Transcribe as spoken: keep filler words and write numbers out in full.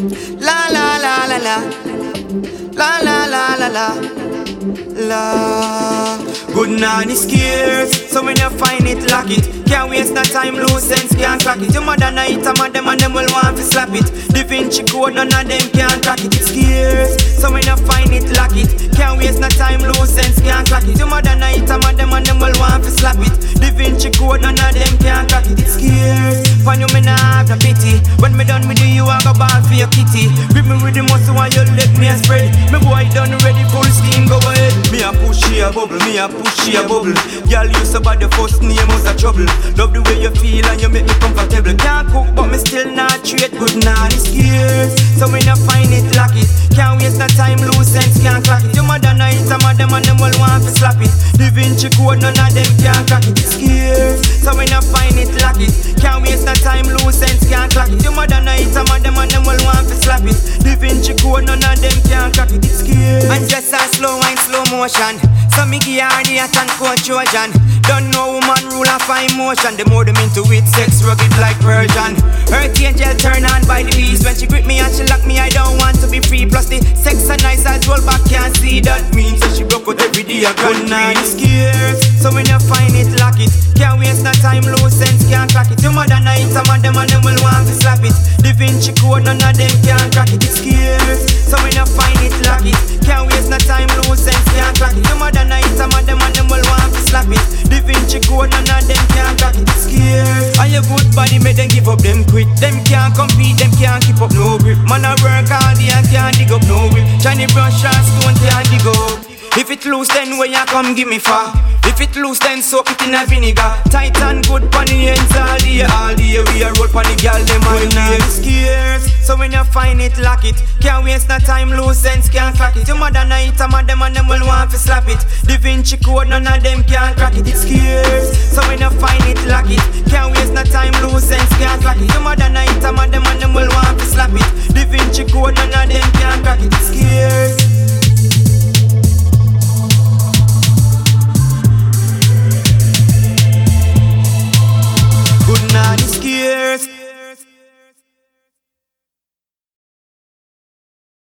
La la la la la. La la la la la. La. Good nanny scares, so when you find it, lock it. Can't waste no time, lose sense, can't crack it. Your mother night, some of them and them will want to slap it. Da Vinci Code, none of them can't crack it. It scares, so when you find it, lock it. Can't waste no time, lose sense, can't crack it. Your mother night, some of them and them will want to slap it. Da Vinci Code, none of them can't crack it. It scares, when you me nah have no pity. When me done with you, I go ball for your kitty. Grip me with the muscle while you let me a spread. Me boy done ready, full steam, go ahead. Me a push here, bubble, me a push here, bubble. Girl, you so bad, the first name was a trouble. Love the way you feel and you make me comfortable. Can't cook, but me still not treat good, nah, this scares. So when you find it, lock it. Can't waste no time, lose sense, can't crack it. Your mother night, some of them and them will want to slap it. Da Vinci Code, none of them can't crack it. It scares. So when you find it, lock it. Can't waste no time, lose sense, can't crack it. Your mother night, some of them and them will want to slap it. Da Vinci Code, none of them can't crack it. It scares. And just a slow wine, slow motion. So me give her the hot and cold Trojan. Don't know woman rule of fine motion. The more them into it, sex rugged like Persian. Earth angel turn on by the beast. When she grip me and she lock me, I don't want to be free. Plus the sex and nice as roll back, can't see that means. So she broke out every day, I got nine scares. So when you find it, lock it. Can't waste no time, lose sense, can't crack it. Your mother night, some of them and them will want to slap it. Da Vinci Code, none of them can't crack it. It scares. So when you find it, lock it. Can't waste no time, lose sense, can't crack it. Your mother night, some of them and them will want to slap it. Da Vinci Code, none of them can't crack it. It scares. All your good body make them give up, them quit. Them can't compete, them can't keep up, no grip. Man I work all day and can't dig up, no grip. Shiny brush and stone can't dig up. If it loose, then when you come give me far. If it loose, then soak it in a vinegar. Tight and good pon the ends all day. All day we a roll pon the girl, them all day. Scares, so when you find it, lock it. Can't waste no time, lose sense, can't crack it. Your mother night, some of them and them will want to slap it. Da Vinci Code, none of them can't crack it. It scares, so when you find it, lock it. Can't waste no time, lose sense, can't crack it. Your mother night, some of them and them will want to slap it.